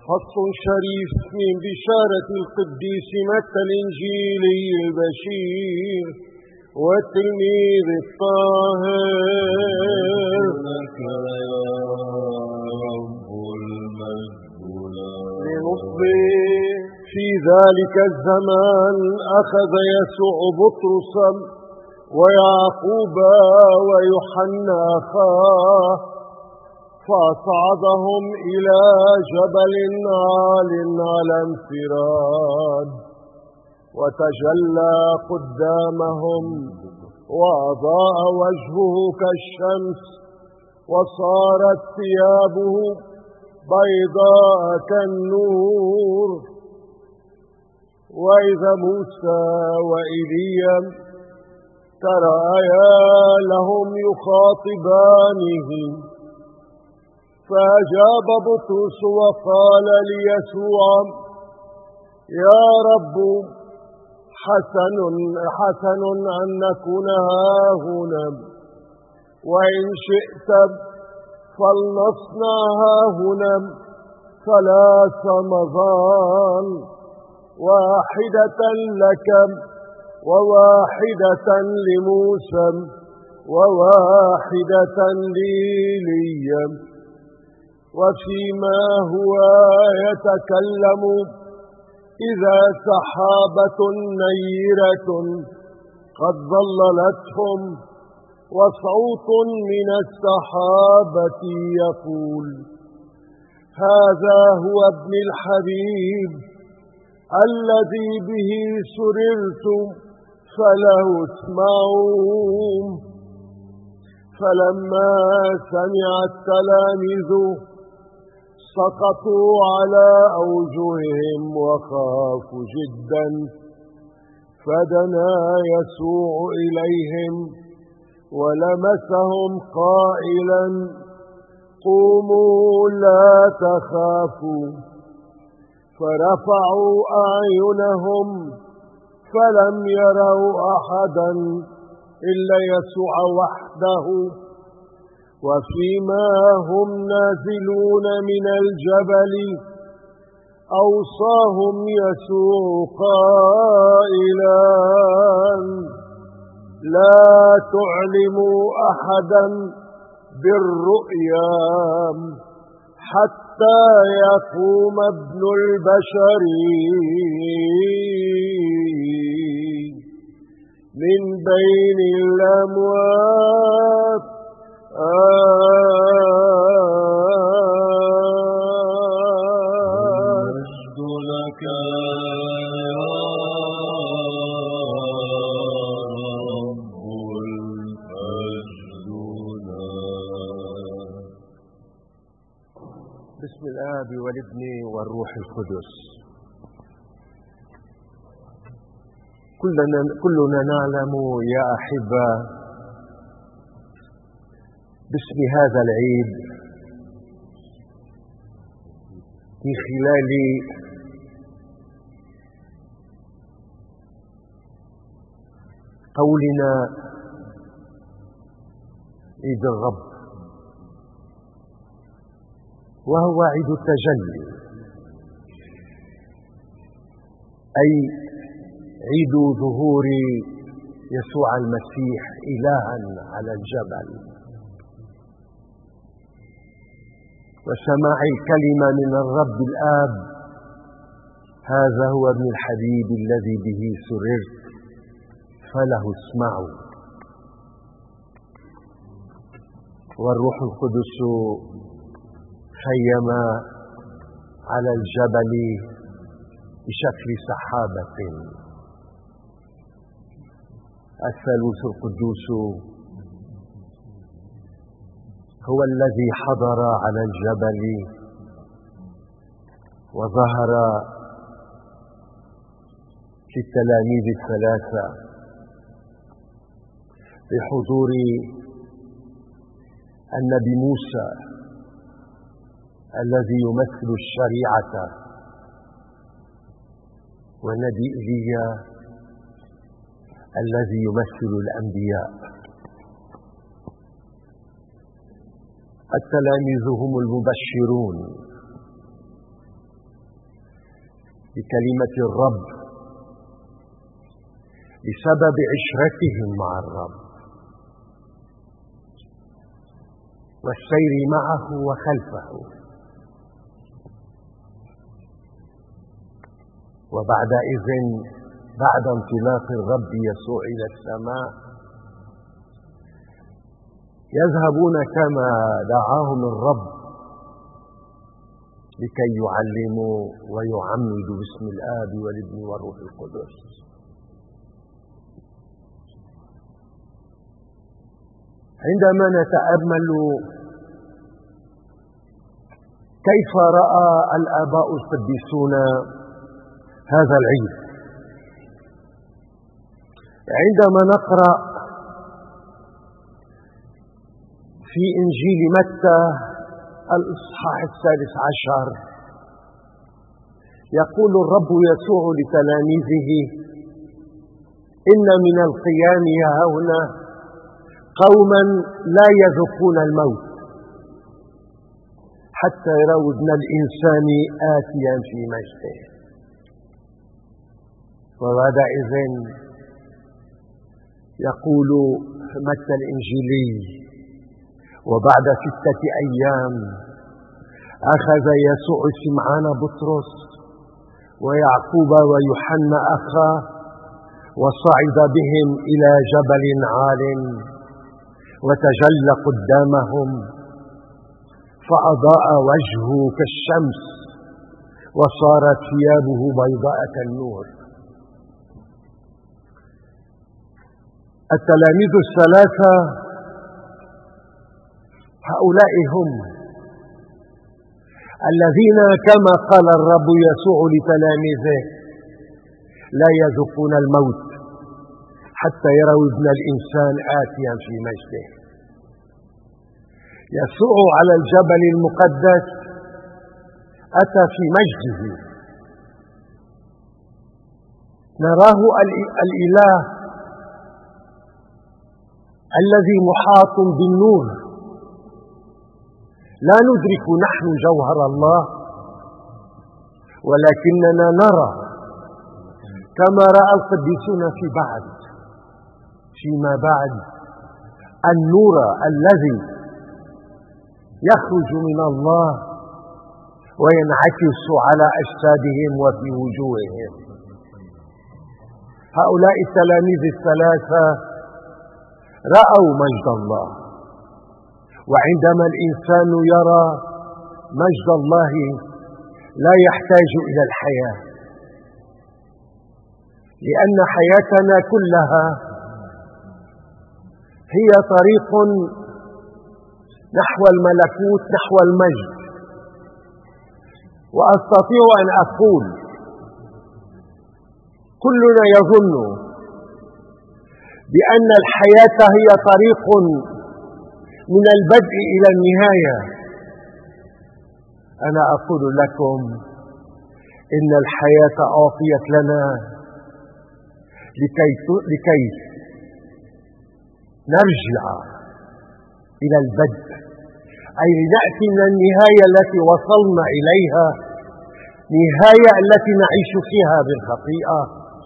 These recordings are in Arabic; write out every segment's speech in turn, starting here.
خط شريف من بشارة القديس متى الإنجيلي البشير والتلميذ الطاهر. لك يا رب المجد لنصبح في ذلك الزمان أخذ يسوع بطرسا ويعقوب ويوحنا أخاه فأصعدهم إلى جبل عال على انفراد، وتجلى قدامهم وأضاء وجهه كالشمس، وصارت ثيابه بيضاء كالنور. وإذا موسى وإيليا تراءيا لهم يخاطبانه، فأجاب بطرس وقال ليسوع: يا رب، حسن أن نكون هاهنا، وإن شئت فلنصنع هاهنا 3 مظان، واحدة لك وواحدة لموسى وواحدة لإيليا. وفيما هو يتكلم إذا سحابة نيرة قد ظللتهم، وصوت من السحابة يقول: هذا هو ابن الحبيب الذي به سررت، فله اسمعوا. فلما سمع التلاميذ سقطوا على أوجههم وخافوا جدا، فدنا يسوع إليهم ولمسهم قائلا: قوموا لا تخافوا. فرفعوا أعينهم فلم يروا أحدا إلا يسوع وحده. وفيما هم نازلون من الجبل أوصاهم يسوع قائلا: لا تعلموا أحدا بالرؤيا حتى يقوم ابن البشر من بين الأموات. المجد لك يا رب المجد لك. بسم الآب والابن والروح القدس. كلنا نعلم يا أحبة باسم هذا العيد من خلال قولنا عيد الرب، وهو عيد التجلي، أي عيد ظهور يسوع المسيح إلها على الجبل، وسماع الكلمة من الرب الآب: هذا هو ابن الحبيب الذي به سررت، فله اسمعوا. والروح القدس خيم على الجبل بشكل سحابة. الثالوث القدوس هو الذي حضر على الجبل وظهر في التلاميذ الثلاثة بحضور النبي موسى الذي يمثل الشريعة، والنبي إيليا الذي يمثل الأنبياء. التلاميذ هم المبشرون بكلمة الرب بسبب عشرتهم مع الرب والسير معه وخلفه. وبعدئذ بعد انطلاق الرب يسوع إلى السماء يذهبون كما دعاهم الرب لكي يعلموا ويعمدوا باسم الآب والابن والروح القدس. عندما نتأمل كيف رأى الآباء القديسون هذا العيد، عندما نقرأ في إنجيل متى الإصحاح 13 يقول الرب يسوع لتلاميذه: إن من القيام هاهنا قوما لا يذوقون الموت حتى يروا ابن الإنسان آتيا في مجده. وبعدئذ يقول متى الإنجيلي: وبعد 6 أيام أخذ يسوع سمعان بطرس ويعقوب ويوحنا أخاه وصعد بهم إلى جبل عال وتجلى قدامهم فأضاء وجهه كالشمس وصارت ثيابه بيضاء كالنور. التلاميذ الثلاثة هؤلاء هم الذين كما قال الرب يسوع لتلاميذه لا يذوقون الموت حتى يروا ابن الإنسان آتيا في مجده. يسوع على الجبل المقدس أتى في مجده، نراه الإله الذي محاط بالنور، لا ندرك نحن جوهر الله ولكننا نرى كما رأى القديسون فيما بعد النور الذي يخرج من الله وينعكس على أجسادهم وفي وجوههم. هؤلاء التلاميذ الثلاثة رأوا مجد الله، وعندما الإنسان يرى مجد الله لا يحتاج إلى الحياة، لأن حياتنا كلها هي طريق نحو الملكوت، نحو المجد. وأستطيع أن أقول كلنا يظن بأن الحياة هي طريق من البدء إلى النهاية. أنا أقول لكم إن الحياة أعطيت لنا لكي نرجع إلى البدء، أي لنأتي من النهاية التي وصلنا إليها، نهاية التي نعيش فيها بالخطيئة،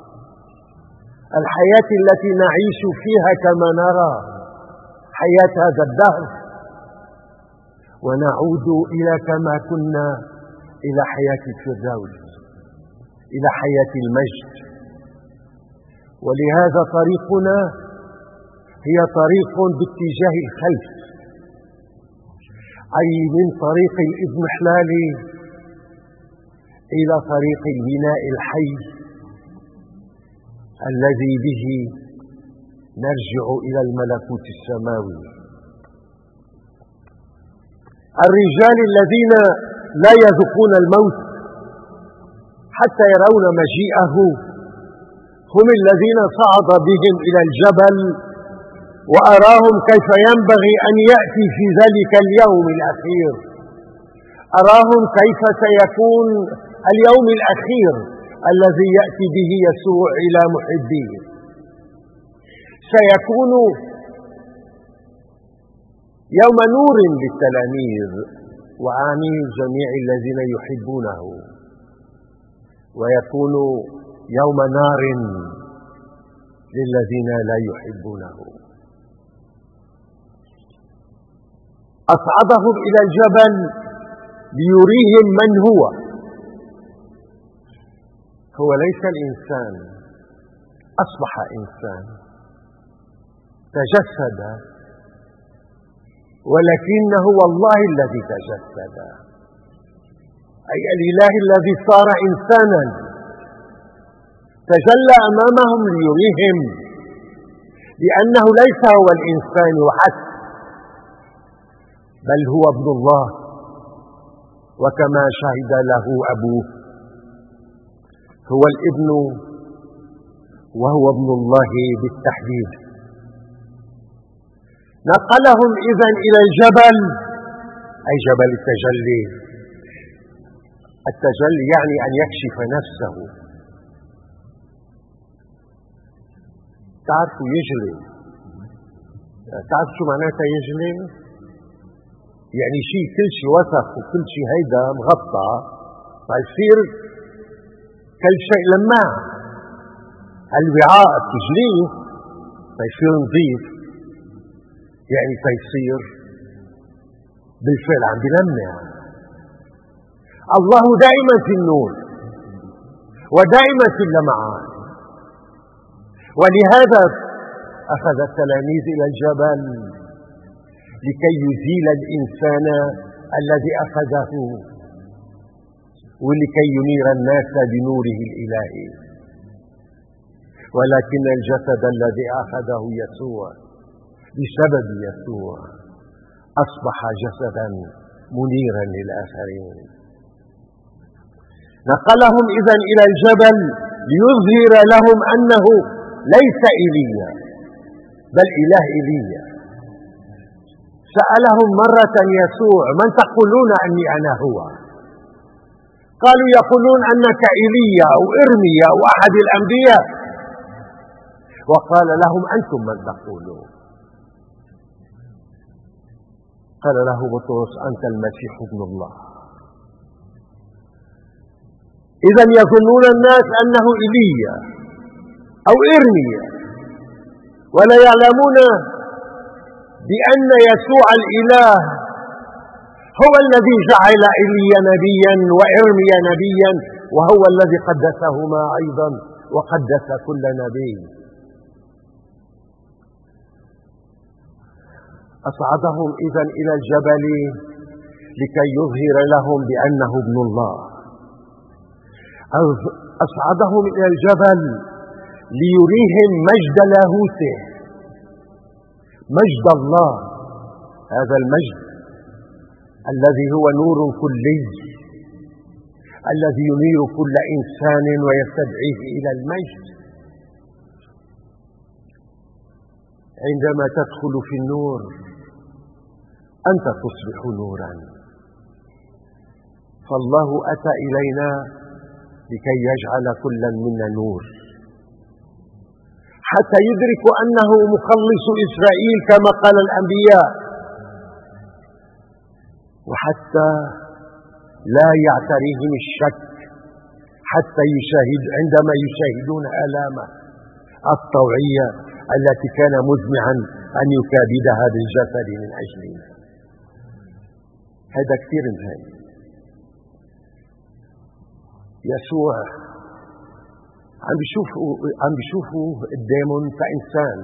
الحياة التي نعيش فيها كما نرى حياة هذا الدهر، ونعود إلى كما كنا، إلى حياة الفردوس، إلى حياة المجد. ولهذا طريقنا هي طريق باتجاه الخلف، أي من طريق الإضمحلال إلى طريق البناء الحي الذي به نرجع إلى الملكوت السماوي. الرجال الذين لا يذوقون الموت حتى يرون مجيئه هم الذين صعد بهم إلى الجبل وأراهم كيف ينبغي أن يأتي في ذلك اليوم الأخير، أراهم كيف سيكون اليوم الأخير الذي يأتي به يسوع إلى محبيه. سيكون يوم نور للتلاميذ وعن جميع الذين يحبونه، ويكون يوم نار للذين لا يحبونه. أصعدهم إلى الجبل ليريهم من هو ليس الإنسان، أصبح إنسان، تجسد، ولكنه والله الذي تجسد، أي الإله الذي صار إنسانا، تجلى أمامهم ليريهم بأنه ليس هو الإنسان وحسب، بل هو ابن الله، وكما شهد له أبوه هو الابن وهو ابن الله بالتحديد. نقلهم إذن إلى الجبل، أي جبل التجلي. التجلي يعني أن يكشف نفسه. تعرفوا يجلي؟ تعرف شو معناتها يجلي؟ يعني شيء كل شيء وسخ وكل شيء هيدا مغطى فيصير كل شيء لماع. الوعاء تجليه فيصير نظيف، يعني فيصير بالفعل عم بلمع. الله دائما في النور ودائما في اللمعان، ولهذا أخذ التلاميذ إلى الجبل لكي يزيل الإنسان الذي أخذه، ولكي ينير الناس بنوره الإلهي. ولكن الجسد الذي أخذه يسوع بسبب يسوع أصبح جسدا منيرا للآخرين. نقلهم إذن إلى الجبل ليظهر لهم أنه ليس إيليا بل إله إيليا. سألهم مرة يسوع: من تقولون أني أنا هو؟ قالوا: يقولون أنك إيليا أو إرميا أو أحد الأنبياء. وقال لهم: أنتم من تقولون؟ قال له بطرس: أنت المسيح ابن الله. إذن يظنون الناس أنه إيليا أو إرميا، ولا يعلمون بأن يسوع الإله هو الذي جعل إيليا نبيا وإرميا نبيا، وهو الذي قدسهما أيضا وقدس كل نبي. أصعدهم إذن إلى الجبل لكي يظهر لهم بأنه ابن الله. أصعدهم إلى الجبل ليريهم مجد لاهوته، مجد الله، هذا المجد الذي هو نور كلي، الذي ينير كل إنسان ويستدعيه إلى المجد. عندما تدخل في النور أنت تصبح نورا، فالله أتى إلينا لكي يجعل كلا منا نور، حتى يدرك أنه مخلص إسرائيل كما قال الأنبياء، وحتى لا يعتريهم الشك حتى عندما يشاهدون آلامه الطوعية التي كان مزمعا أن يكابدها بالجسد من أجلنا. هذا كثير مهم. يسوع عم بيشوفوا قدامهم كإنسان،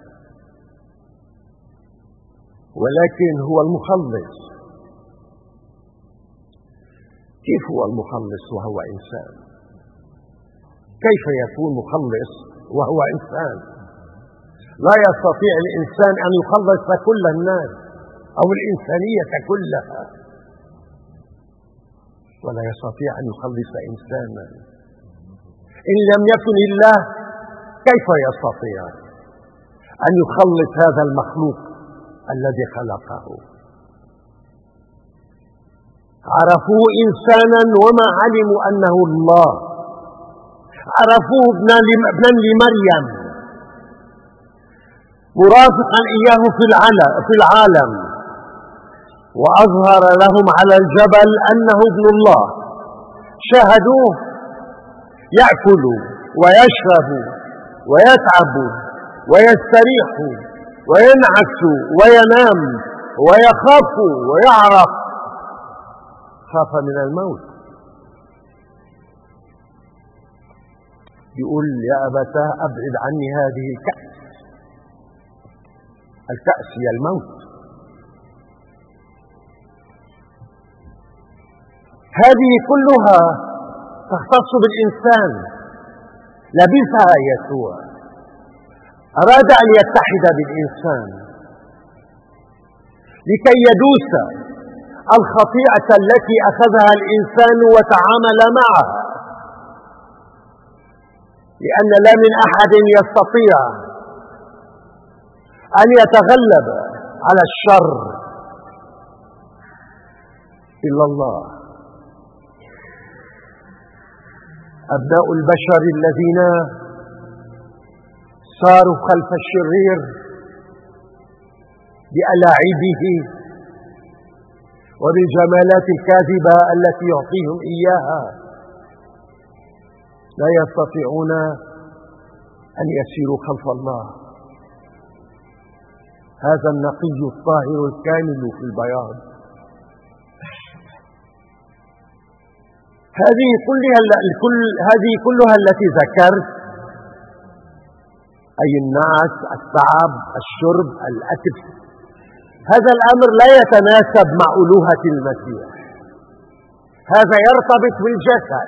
ولكن هو المخلص. كيف هو المخلص وهو إنسان؟ كيف يكون مخلص وهو إنسان؟ لا يستطيع الإنسان أن يخلص كل الناس أو الإنسانية كلها، ولا يستطيع أن يخلص إنسانا. إن لم يكن الله كيف يستطيع أن يخلص هذا المخلوق الذي خلقه؟ عرفوه إنسانا وما علموا أنه الله. عرفوه ابنا لمريم مرافقا إياه في العالم، وأظهر لهم على الجبل أنه ابن الله. شاهدوه يأكل ويشرب ويتعب ويستريح وينعس وينام ويخاف ويعرق. خاف من الموت. يقول يا أبتاه أبعد عني هذه الكأس. الكأس هي الموت. هذه كلها تختص بالإنسان، لبسها يسوع، أراد أن يتحد بالإنسان لكي يدوس الخطيئة التي أخذها الإنسان وتعامل معها، لأن لا من أحد يستطيع أن يتغلب على الشر إلا الله. أبناء البشر الذين صاروا خلف الشرير بألاعيبه وبالجمالات الكاذبة التي يعطيهم إياها لا يستطيعون أن يسيروا خلف الله، هذا النقي الطاهر الكامل في البياض. هذه كلها التي ذكرت، أي النعس، التعب، الشرب، الأتف، هذا الأمر لا يتناسب مع ألوهة المسيح، هذا يرتبط بالجسد،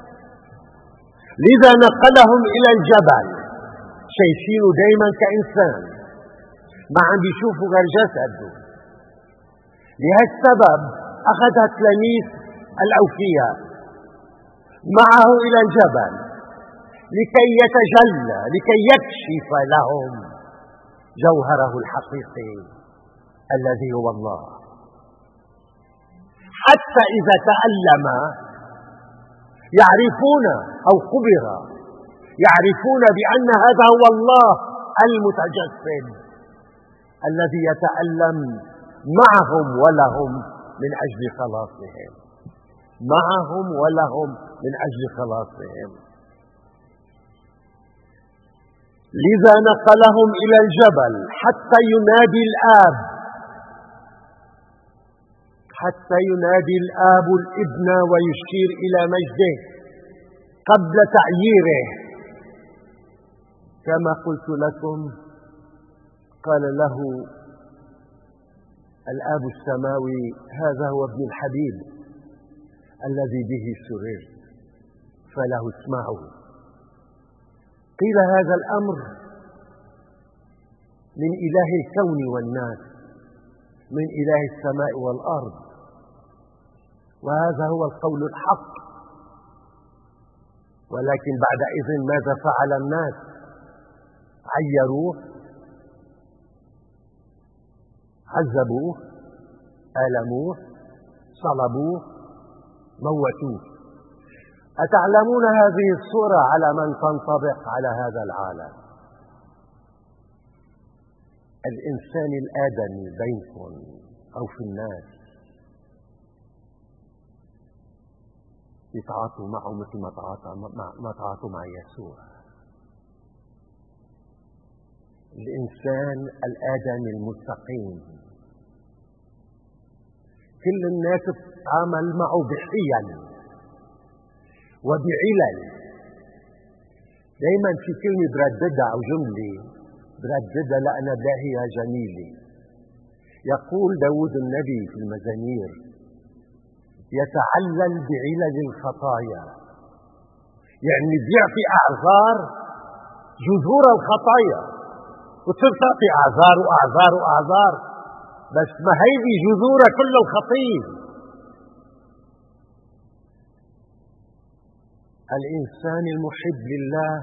لذا نقلهم إلى الجبل. شايفينه دايما كإنسان، ما عم بيشوفوا غير جسده. لهالسبب أخذ تلاميذ الأوفياء معه إلى الجبل لكي يتجلى، لكي يكشف لهم جوهره الحقيقي الذي هو الله. حتى إذا تألم يعرفون أو خبر يعرفون بأن هذا هو الله المتجسد الذي يتألم معهم ولهم من أجل خلاصهم، معهم ولهم من أجل خلاصهم. لذا نقلهم إلى الجبل حتى ينادي الآب، حتى ينادي الآب الابن ويشير إلى مجده قبل تعييره. كما قلت لكم قال له الآب السماوي هذا هو ابن الحبيب الذي به سررت فله اسمعوا. قيل هذا الأمر من إله الكون والناس، من إله السماء والأرض، وهذا هو القول الحق. ولكن بعدئذ ماذا فعل الناس؟ عيروه، عذبوه، آلموه، صلبوه، موتوه. أتعلمون هذه الصورة على من تنطبق على هذا العالم؟ الإنسان الآدمي بينكم أو في الناس يتعاطوا معه مثل ما تعاطوا مع يسوع. الإنسان الآدمي المستقيم كل الناس تتعامل معه بحيل وبعلل. دائما في كلمة برددها أو جملة برددها لأنا باهية جميلة. يقول داود النبي في المزامير يتعلل بعلل الخطايا، يعني بيعطي أعذار جذور الخطايا، وتصير تعطي أعذار وأعذار وأعذار، بس ما هيدي جذور كل الخطية. الإنسان المحب لله،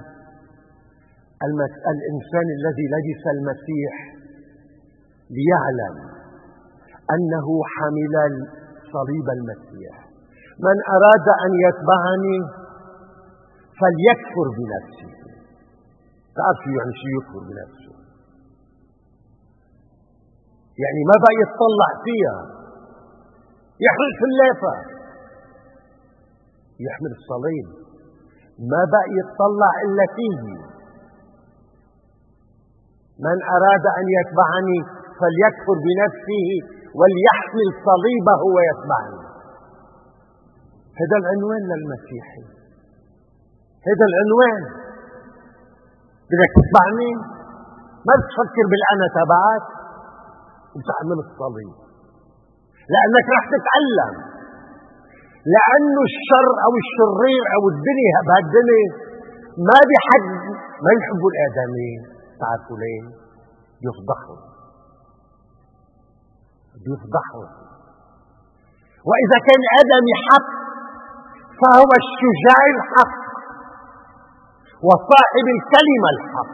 الإنسان الذي لبس المسيح ليعلم أنه حمل صليب المسيح. من أراد أن يتبعني فليكفر بنفسه. تعرفوا يعني شو يكفر بنفسه؟ يعني ما بقى يتطلع فيها، يحمل فلافة، يحمل الصليب. ما بقى يتطلع إلا فيه. من أراد أن يتبعني فليكفر بنفسه وليحمل صليبه ويتبعني. هذا العنوان للمسيحي، هذا العنوان. بدك تتبعني ما تفكر بالأنا تبعك وتحمل الصليب، لأنك رح تتألم. لأنه الشر أو الشرير أو الدنيا بهالدنيا ما بحد ما يحبوا الآدمين. تعرفوا ليه؟ بيفضحوا. وإذا كان آدمي حق فهو الشجاع الحق وصاحب الكلمة الحق،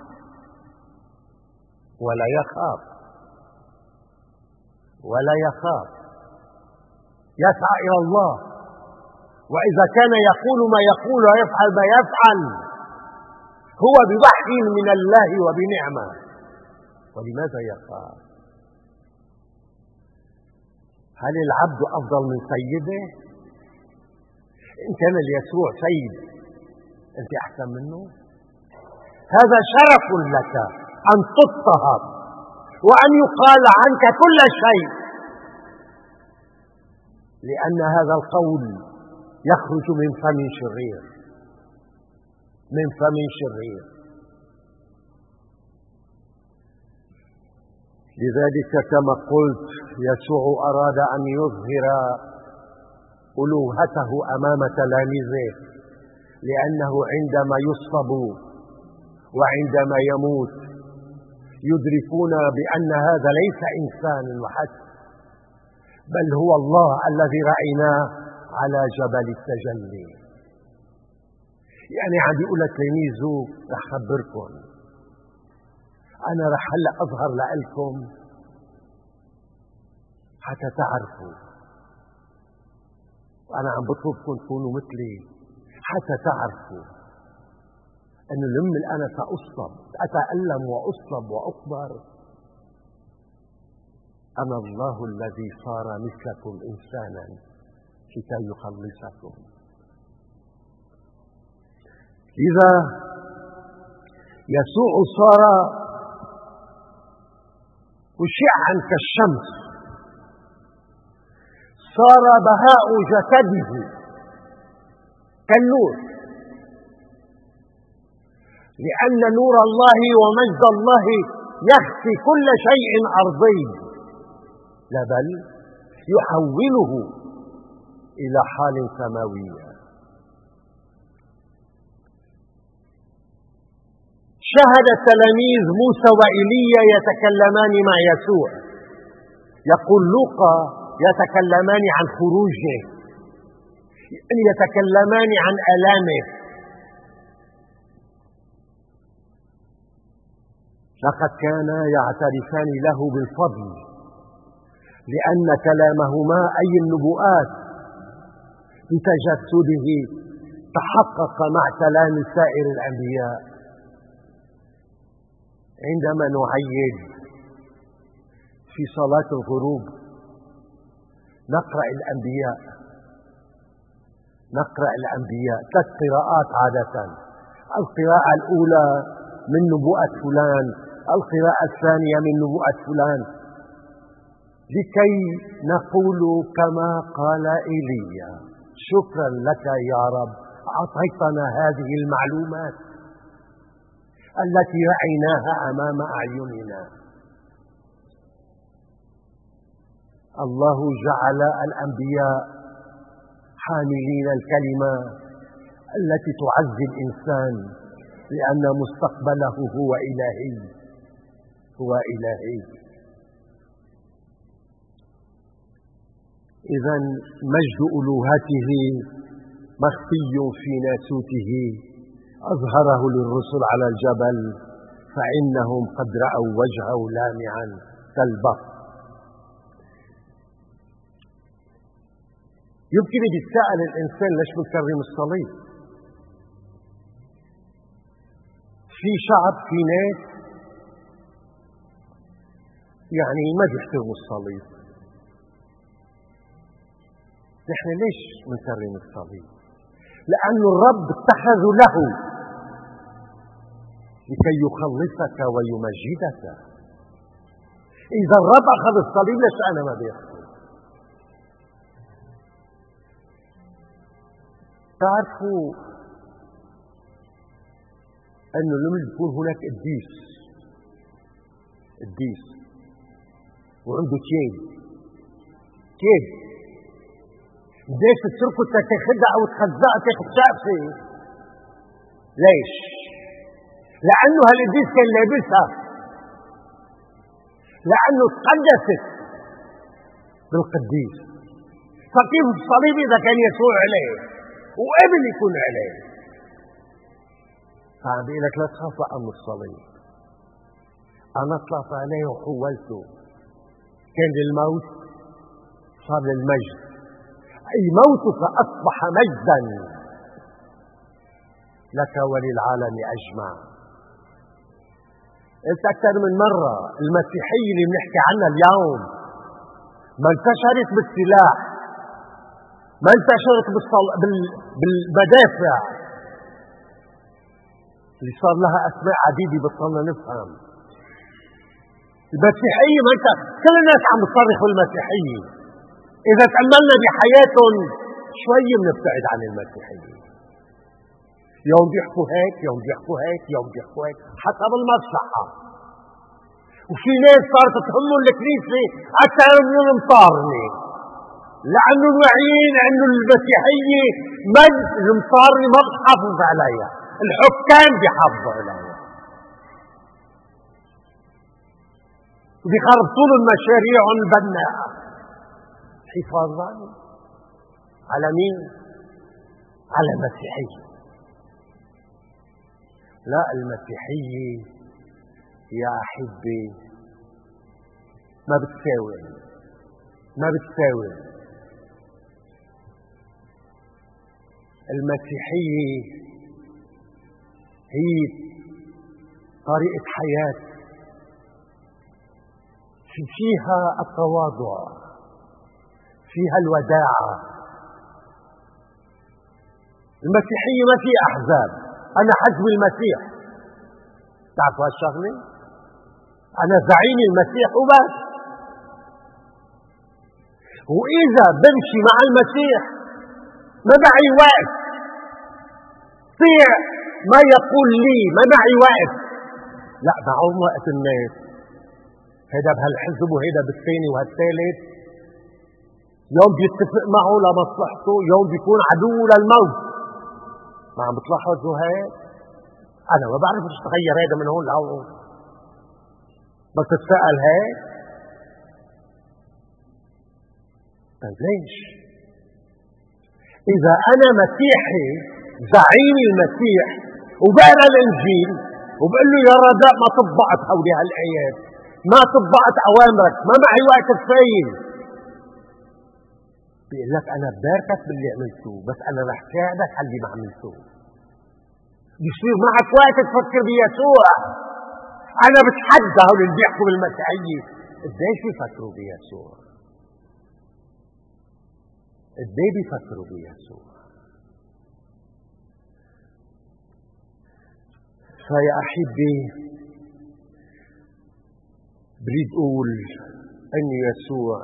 ولا يخاف، يسعى إلى الله. وإذا كان يقول ما يقول ويفعل ما يفعل هو بوحي من الله وبنعمة. ولماذا يخاف؟ هل العبد أفضل من سيده؟ إن كان يسوع سيد أنت أحسن منه؟ هذا شرف لك أن تضطهد وأن يقال عنك كل شيء، لأن هذا القول يخرج من فم شرير، من فم شرير. لذلك كما قلت يسوع أراد أن يظهر ألوهته أمام تلاميذه، لأنه عندما يصلب وعندما يموت يدركون بأن هذا ليس إنسان وحسب، بل هو الله الذي رأيناه على جبل التجلي. يعني عم يقول لتلاميذه رح خبركم، أنا رح هلأ أظهر لكم حتى تعرفوا، وأنا عم بطلبكم تكونوا مثلي حتى تعرفوا أنه لما أنا سأصلب أتألم وأصلب وأقبر، أنا الله الذي صار مثلكم إنسانا كي يخلصكم. إذا يسوع صار مشعا كالشمس، صار بهاء جسده كالنور، لأن نور الله ومجد الله يخفي كل شيء أرضي، لا بل يحوله إلى حال سماوية. شاهد التلاميذ موسى وإيليا يتكلمان مع يسوع. يقول لوقا يتكلمان عن خروجه، يتكلمان عن آلامه. لقد كانا يعترفان له بالفضل، لأن كلامهما أي النبوءات بتجسده تحقق مع كلام سائر الأنبياء. عندما نعيد في صلاة الغروب نقرأ الأنبياء 3 قراءات عادة. القراءة الأولى من نبوءة فلان، القراءة الثانية من نبوءة فلان، لكي نقول كما قال إيليا: شكرا لك يا رب أعطيتنا هذه المعلومات التي رأيناها أمام أعيننا. الله جعل الأنبياء حاملين الكلمة التي تعزي الإنسان، لأن مستقبله هو إلهي. إذن مجد ألوهته مخفي في ناسوته، أظهره للرسل على الجبل، فإنهم قد رأوا وجهه لامعا كالبرق. يمكن يتساءل الإنسان ليش بنكرم الصليب؟ في شعب، في ناس يعني ما بيحترموا الصليب. نحن ليش بنكرم الصليب؟ لأن الرب اتخذ له لكي يخلصك ويمجدك. إذا الرب أخذ الصليب ليش أنا ما بيأخذ؟ تعرفوا أنه لما يكون هناك قديس وعنده كيد ليش تتركه تاخدها أو تخزقها تاخد شقفة؟ ليش؟ لأنه هالقديس كان لابسها، لأنه تقدست بالقديس. فكيف الصليب إذا كان يسوع عليه وقبل يكون عليه؟ فعم بيقول لك لا تخاف من الصليب، أنا طلعت عليه وحولته، كان للموت صار للمجد، أي موتك أصبح مجدا لك وللعالم أجمع. قلت أكثر من مرة المسيحية اللي بنحكي عنها اليوم ما انتشرت بالسلاح، ما انتشرت بالمدافع اللي صار لها أسماء عديدة بطلنا نفهم. المسيحية ما انت كل الناس عم تصرخوا المسيحية، إذا تأملنا بحياتهم شوي بنبتعد عن المسيحية. يوم بيحكوا هيك يوم بيحكوا هيك يوم بيحكوا هيك حسب المصلحة. وفي ناس صارت تهمهم الكنيسة أكثر من المطارنة، لأنه واعيين أنه المسيحية مجد، المطارنة ما بتحافظ عليها، الحكام بيحافظوا عليها وبيخربطوا لهم مشاريعهم البناءة حفاظا على مين؟ على المسيحية. لا، المسيحية يا أحبي ما بتساوي. المسيحية هي طريقة حياة فيها التواضع، فيها الوداعة. المسيحية ما فيها أحزاب، أنا حزب المسيح، تعرفوا هالشغلة؟ أنا زعيم المسيح وبس. وإذا بمشي مع المسيح ما معي وقت طيع ما يقول لي، ما معي وقت، لا معهم وقت الناس، هيدا بهالحزب وهيدا بالثاني وهالثالث، يوم بيتفق معه لمصلحته، يوم بيكون عدو للموت. ما عم بتلاحظوا هيك؟ أنا ما بعرف إيش تغير هيدا من هون لهون، بس تتساءل هيك. طيب ليش؟ إذا أنا مسيحي زعيم المسيح وبقرا الإنجيل وبقول له يا رجاء ما طبقت هودي هالآيات، ما طبقت أوامرك، ما معي وقت كفاية، بيقول لك أنا بباركك باللي عملته، بس أنا رح ساعدك على اللي ما عملته. بيصير معك وقت تفكر بيسوع. أنا بتحدى هول اللي بيحكوا بالمسيحية قديش بيفكروا بيسوع، قديش بيفكروا بيسوع. فيا أحبي بريد أقول أن يسوع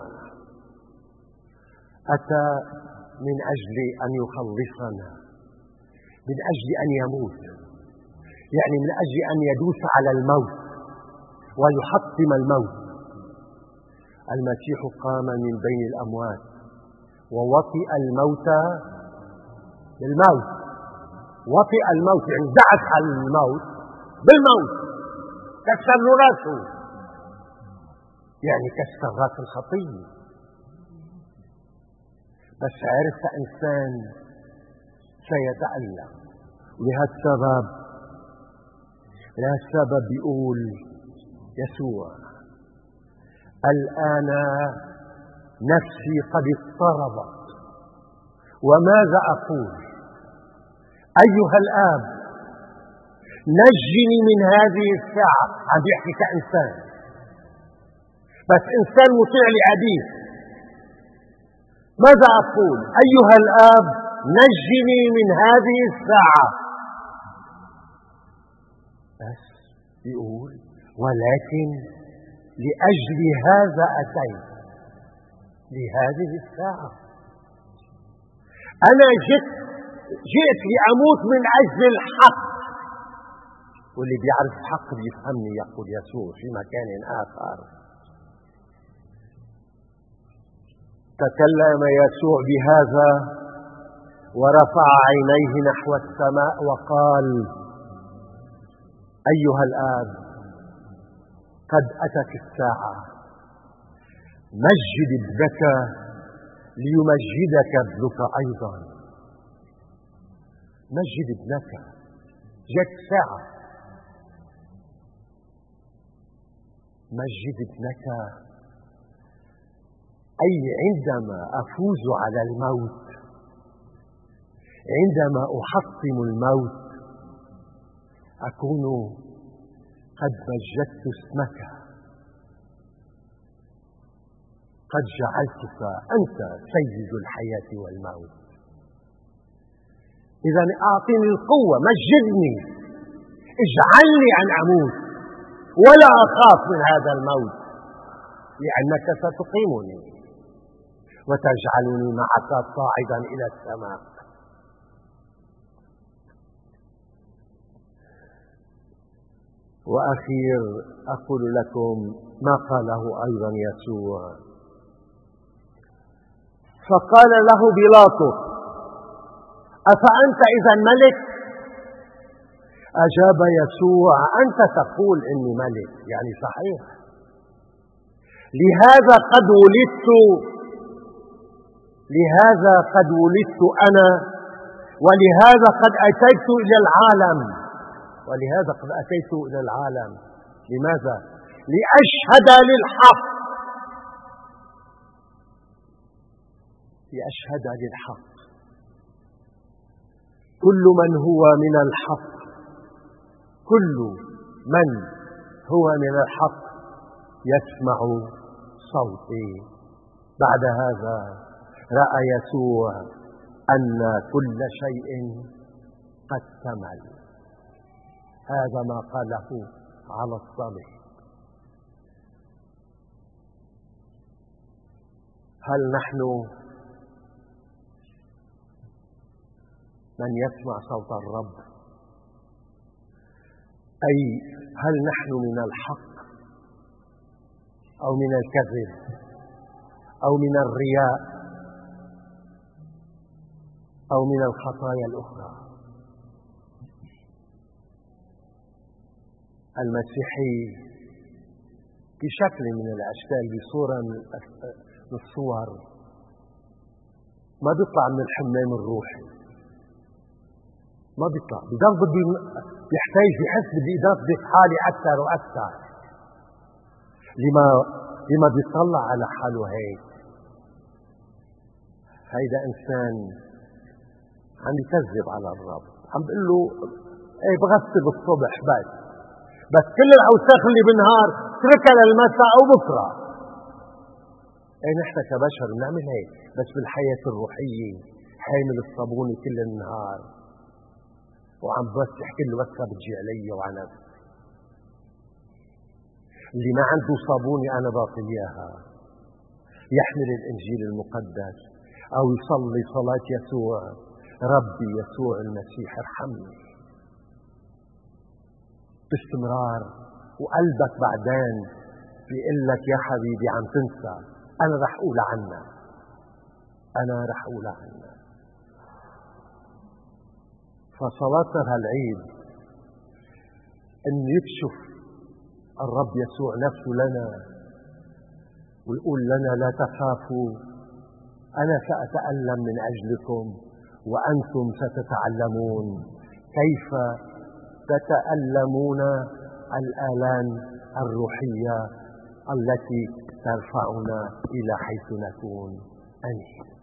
أتى من أجل أن يخلصنا، من أجل أن يموت، يعني من أجل أن يدوس على الموت ويحطم الموت. المسيح قام من بين الأموات ووطئ الموت بالموت. وطئ الموت يعني دعس على الموت بالموت، كسر له راسه، يعني كسر راس الخطية. بس عرف إنسان سيتألم. لهالسبب بيقول يسوع الآن نفسي قد اضطربت، وماذا أقول؟ أيها الآب نجني من هذه الساعة. عم بيحكي كإنسان، بس إنسان مطيع لأبيه. ماذا أقول؟ أيها الآب نجني من هذه الساعة. بس يقول ولكن لأجل هذا أتيت لهذه الساعة. أنا جئت لأموت من أجل الحق، واللي بيعرف الحق بيفهمني، يقول يسوع في مكان آخر. تكلم يسوع بهذا ورفع عينيه نحو السماء وقال: أيها الآب، قد أتت الساعة، مجد ابنك ليمجدك ابنك أيضا. مجد ابنك، جت ساعة مجد ابنك، أي عندما أفوز على الموت، عندما أحطم الموت، أكون قد مجدت اسمك، قد جعلتك أنت سيد الحياة والموت. إذن أعطني القوة، مجدني، اجعلني أن أموت ولا أخاف من هذا الموت، لأنك ستقيمني وتجعلني معك صاعدا إلى السماء. وأخير أقول لكم ما قاله أيضا يسوع، فقال له بيلاطس: أفأنت إذا ملك؟ أجاب يسوع: أنت تقول إني ملك، يعني صحيح، لهذا قد ولدت أنا، ولهذا قد أتيت إلى العالم. لماذا؟ لأشهد للحق. كل من هو من الحق يسمع صوتي. بعد هذا رأى يسوع أن كل شيء قد كمل. هذا ما قاله على الصليب. هل نحن من يسمع صوت الرب؟ أي هل نحن من الحق أو من الكذب أو من الرياء أو من الخطايا الأخرى؟ المسيحي بشكل من الأشكال، بصورة من الصور، ما بيطلع من الحمام الروحي، ما بيطلع، بيحتاج، بيحس بدي أنظف حالي أكثر وأكثر. لما بيطلع على حاله هيك، هيدا إنسان عم يكذب على الرب، عم بيقول له ايه بغسل الصبح بس كل الأوساخ اللي بالنهار اتركها للمساء أو بكرة. ايه نحن كبشر بنعمل هيك، بس بالحياة الروحية حامل الصابونة كل النهار وعم بس يحكي له وسخة بتجي علي وعنب. اللي ما عنده صابونة أنا بعطي إياها، يحمل الإنجيل المقدس أو يصلي صلاة يسوع: ربي يسوع المسيح ارحمني، باستمرار. وقلبك بعدين بيقول لك يا حبيبي عم تنسى، أنا رح أقول عنك. فصلاتنا هالعيد أن يكشف الرب يسوع نفسه لنا ويقول لنا: لا تخافوا، أنا سأتألم من أجلكم وأنتم ستتعلمون كيف تتألمون الآلام الروحية التي ترفعنا إلى حيث نكون. آمين.